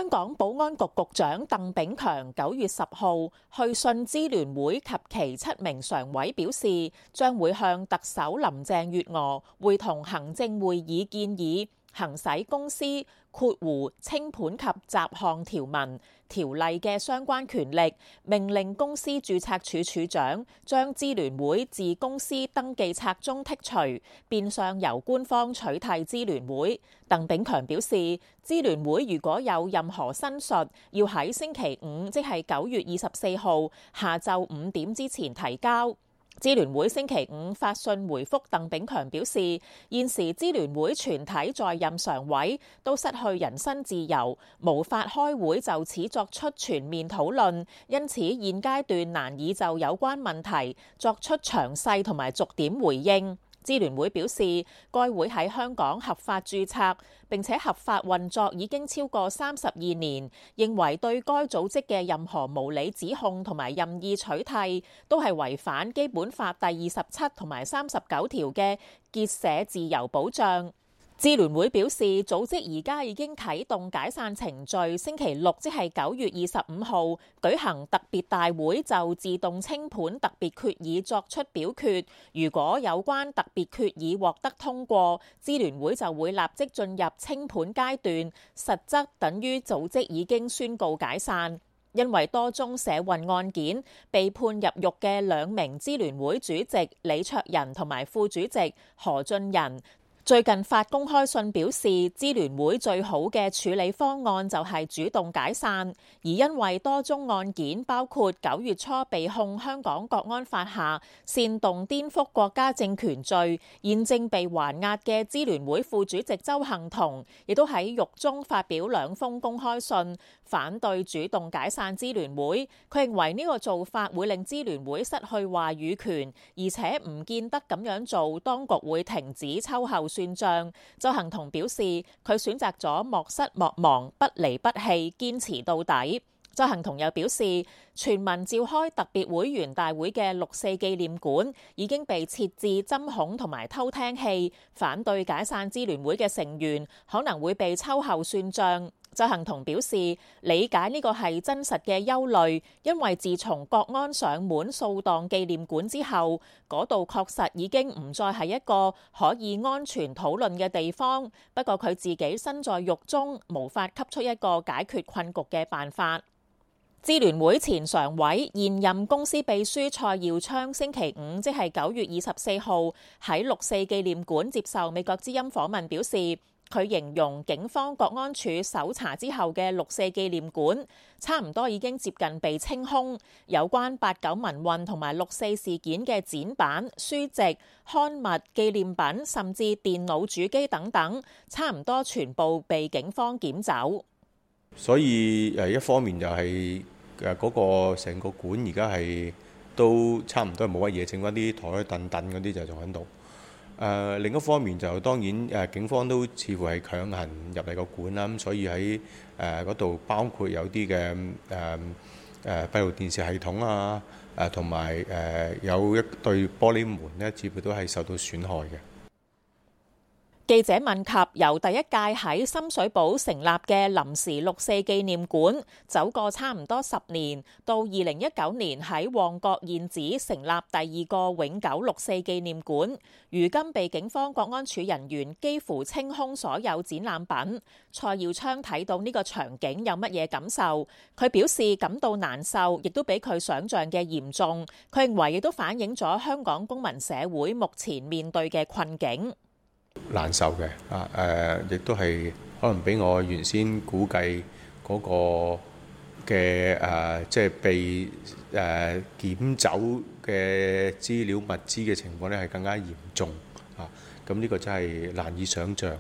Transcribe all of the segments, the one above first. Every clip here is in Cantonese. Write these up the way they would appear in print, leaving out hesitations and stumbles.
香港保安局局長鄧炳強9月10號去信支聯會及其7名常委，表示將會向特首林鄭月娥會同行政會議建議，行使公司清盤及雜項條文條例嘅相關權力，命令公司註冊處處長將支聯會自公司登記冊中剔除，變相由官方取締支聯會。鄧炳強表示，支聯會如果有任何申述，要喺星期五，即係9月24號下晝5點之前提交。支聯會星期五發信回覆鄧炳強，表示現時支聯會全體在任常委都失去人身自由，無法開會就此作出全面討論，因此現階段難以就有關問題作出詳細同埋逐點回應。支聯會表示，該會喺香港合法註冊並且合法運作已經超過32年，認為對該組織嘅任何無理指控同埋任意取締都係違反基本法第27同埋39條嘅結社自由保障。支聯會表示，組織而家已經啟動解散程序，星期六即係9月25號舉行特別大會，就自動清盤特別決議作出表決。如果有關特別決議獲得通過，支聯會就會立即進入清盤階段，實則等於組織已經宣告解散。因為多宗社運案件被判入獄嘅2名支聯會主席李卓人同埋副主席何俊仁，最近發公開信表示，支聯會最好嘅處理方案就係主動解散，而因為多宗案件包括9月初被控香港國安法下煽動顛覆國家政權罪，現正被還押嘅支聯會副主席鄒幸彤，亦都喺獄中發表2封公開信，反對主動解散支聯會。佢認為呢個做法會令支聯會失去話語權，而且唔見得咁樣做，當局會停止秋後算賬。鄒幸彤表示，佢選擇咗莫失莫忘、不離不棄，堅持到底。鄒幸彤又表示，全民召開特別會員大會嘅6·4紀念館已經被設置針孔同埋偷聽器，反對解散支聯會嘅成員可能會被秋後算賬。鄒幸彤表示，理解呢個係真實嘅憂慮，因為自從國安上門掃蕩紀念館之後，嗰度確實已經唔再係一個可以安全討論嘅地方。不過佢自己身在獄中，無法給出一個解決困局嘅辦法。支聯會前常委、現任公司秘書蔡耀昌星期五，即係9月24號喺6·4紀念館接受美國之音訪問，表示佢形容警方國安處搜查之後嘅6·4紀念館差唔多已經接近被清空，有關8·9民運同埋6·4事件嘅展板、書籍、刊物、紀念品，甚至電腦主機等等，差唔多全部被警方檢走。 所以一方面就係嗰個成個館而家係都差唔多冇乜嘢，剩翻啲台凳凳嗰啲就仲喺度。另一方面就當然警方都似乎係強行入嚟個館啦，咁所以喺嗰度包括有啲嘅閉路電視系統啊，同埋有一對玻璃門呢，似乎都係受到損害嘅。 記者問及由第一屆喺深水埗成立嘅臨時6·4紀念館走過差唔多10年，到2019年喺旺角現址成立第2個永久6·4紀念館，如今被警方國安處人員幾乎清空所有展覽品。蔡耀昌睇到呢個場景有乜嘢感受？佢表示感到難受，亦都比佢想象嘅嚴重。佢認為亦都反映咗香港公民社會目前面對嘅困境。 難受嘅亦都係可能比我原先估計嗰個嘅即係被檢走嘅資料物資嘅情況咧係更加嚴重啊！咁呢個真係難以想像。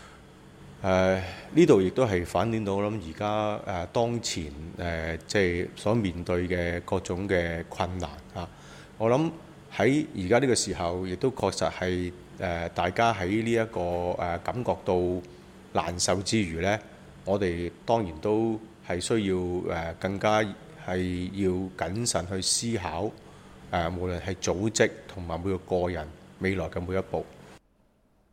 呢度亦都係反映到我諗而家當前即係所面對嘅各種嘅困難啊！我諗喺而家呢個時候，亦都確實係大家喺呢一個感覺到難受之餘呢，我哋當然都係需要更加係要謹慎去思考無論係組織同埋每個個人未來嘅每一步。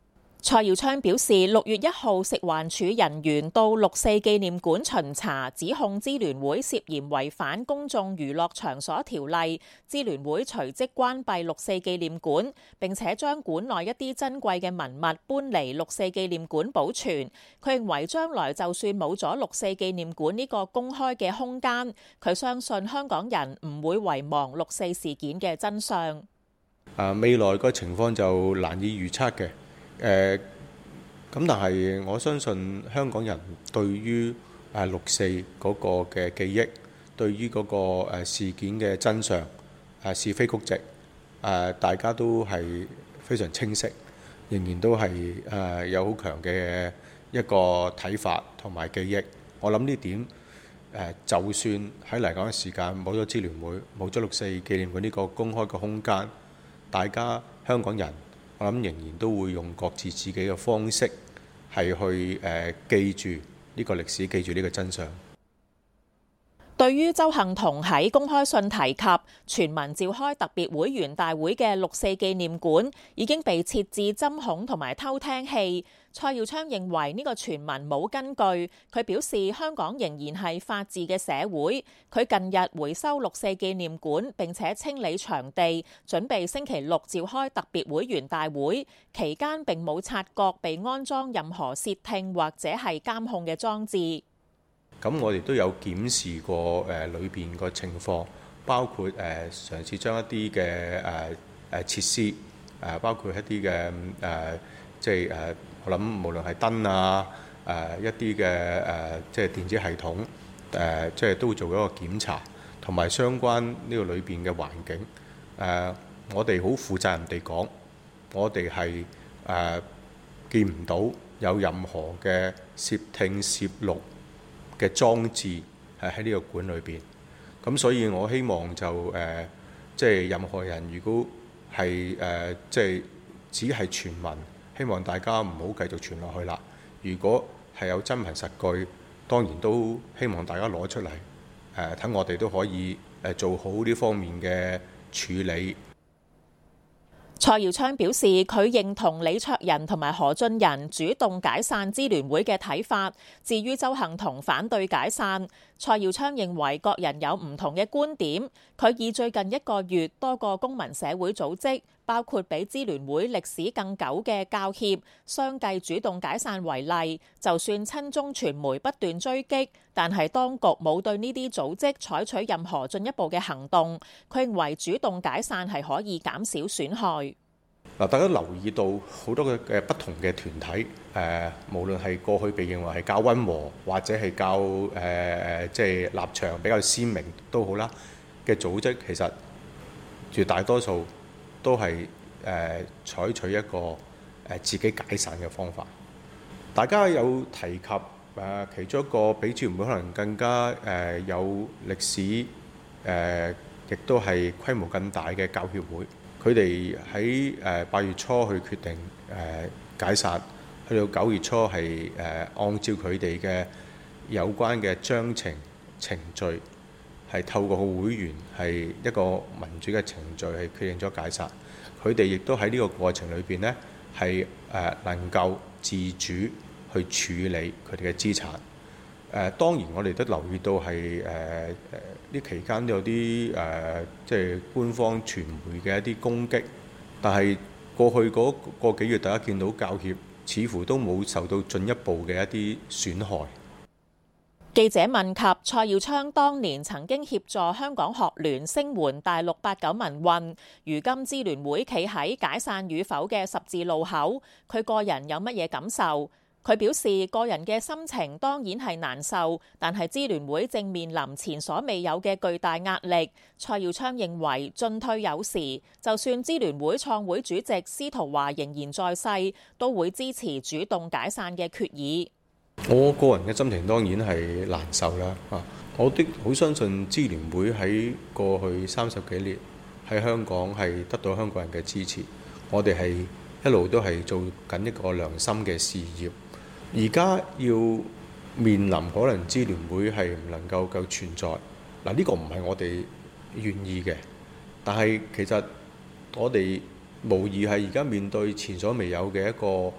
蔡耀昌表示，6月1號食環署人員到六四紀念館巡查，指控支聯會涉嫌違反公眾娛樂場所條例，支聯會隨即關閉六四紀念館，並且將館內一啲珍貴嘅文物搬離六四紀念館保存。佢認為將來就算冇咗六四紀念館呢個公開嘅空間，佢相信香港人唔會遺忘六四事件嘅真相。 未來個情況就難以預測嘅。咁但係我相信香港人對於六四嗰個嘅記憶，對於嗰個事件嘅真相是非曲直，大家都係非常清晰，仍然都係有好強嘅一個睇法同埋記憶。我諗呢點就算喺嚟講嘅時間冇咗支聯會，冇咗六四紀念館呢個公開嘅空間，大家香港人，我諗仍然都會用各自自己嘅方式係去記住呢個歷史，記住呢個真相。 對於鄒幸彤喺公開信提及全民召開特別會員大會嘅六四紀念館已經被設置針孔同埋偷聽器，蔡耀昌認為呢個傳聞冇根據。佢表示香港仍然係法治嘅社會。佢近日回收六四紀念館並且清理場地，準備星期六召開特別會員大會，期間並冇察覺被安裝任何竊聽或者係監控嘅裝置。 咁我哋都有檢視過裏邊個情況，包括嘗試將一啲嘅設施包括一啲嘅即係我諗無論係燈啊一啲嘅即係電子系統即係都會做一個檢查，同埋相關呢個裏邊嘅環境我哋好負責任地講，我哋係見唔到有任何嘅攝聽攝錄嘅裝置係喺呢個館裏邊，咁所以我希望就即係任何人如果係即係只係傳聞，希望大家唔好繼續傳落去啦。如果係有真憑實據，當然都希望大家攞出嚟等我哋都可以做好呢方面嘅處理。 蔡耀昌表示，佢認同李卓人同埋何俊仁主動解散支聯會嘅睇法。至於鄒幸彤反對解散，蔡耀昌認為各人有唔同嘅觀點。佢以最近1個月多個公民社會組織，包括比支聯會歷史更久嘅教協相繼主動解散為例，就算親中傳媒不斷追擊，但係當局冇對呢啲組織採取任何進一步嘅行動。佢認為主動解散係可以減少損害。 嗱，大家留意到好多嘅不同嘅團體，無論係過去被認為係較溫和，或者係較即係立場比較鮮明都好啦嘅組織，其實絕大多數都係採取一個自己解散嘅方法。大家有提及其中一個比支聯會可能更加有歷史亦都係規模更大嘅教協會。佢哋喺8月初去決定解散，去到9月初係按照佢哋嘅有關嘅章程程序，係透過會員係一個民主嘅程序係決定咗解散。佢哋亦都喺呢個過程裏邊呢，係能夠自主去處理佢哋嘅資產。當然我哋都留意到係呢期間都有啲即係官方傳媒嘅一啲攻擊，但係過去嗰個幾月，大家見到教協似乎都冇受到進一步嘅一啲損害。 記者問及蔡耀昌當年曾經協助香港學聯聲援大陸89民運，如今支聯會企喺解散與否嘅十字路口，佢個人有乜嘢感受？佢表示個人嘅心情當然係難受，但係支聯會正面臨前所未有嘅巨大壓力。蔡耀昌認為進退有時，就算支聯會創會主席司徒華仍然在世，都會支持主動解散嘅決議。 我個人嘅心情當然係難受啦。我的好相信支聯會喺過去30幾年喺香港係得到香港人嘅支持，我哋係一路都係做緊一個良心嘅事業。而家要面臨可能支聯會係唔能夠夠存在，嗱，呢個唔係我哋願意嘅，但係其實我哋無疑係而家面對前所未有嘅一個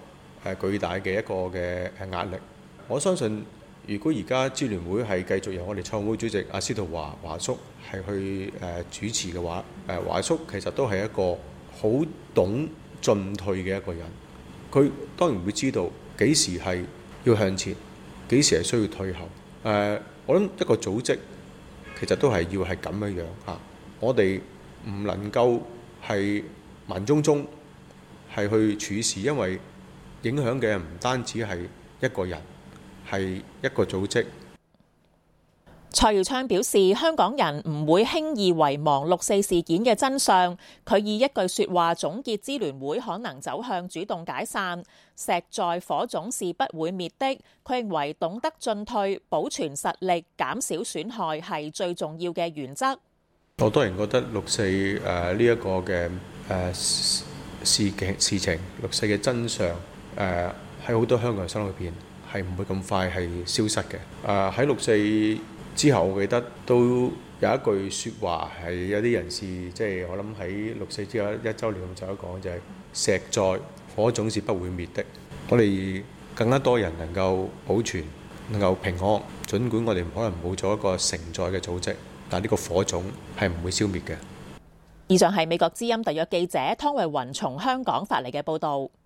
巨大嘅一個嘅壓力。我相信，如果而家支聯會係繼續由我哋創會主席阿司徒華叔係去主持嘅話，華叔其實都係一個好懂進退嘅一個人。佢當然會知道幾時係要向前，幾時係需要退後。我諗一個組織其實都係要係咁樣樣嚇。我哋唔能夠係盲中中係去處事，因為影響嘅唔單止係一個人，係一個組織。 蔡耀昌表示，香港人唔會輕易遺忘六四事件嘅真相。佢以一句説話總結支聯會可能走向主動解散：石在火種是不會滅的。佢認為懂得進退、保存實力、減少損害係最重要嘅原則。 我當然覺得六四呢一個嘅事情，六四嘅真相喺好多香港人心裏邊係唔會咁快係消失嘅。喺六四之後，我記得都有一句説話係有啲人士，即係我諗喺六四之後1週年咁就一講，就係石在火種是不會滅的。我哋更加多人能夠保存，能夠平安，儘管我哋可能冇咗一個承載嘅組織，但呢個火種係唔會消滅嘅。 以上係美國之音特約記者湯慧雲從香港發嚟嘅報導。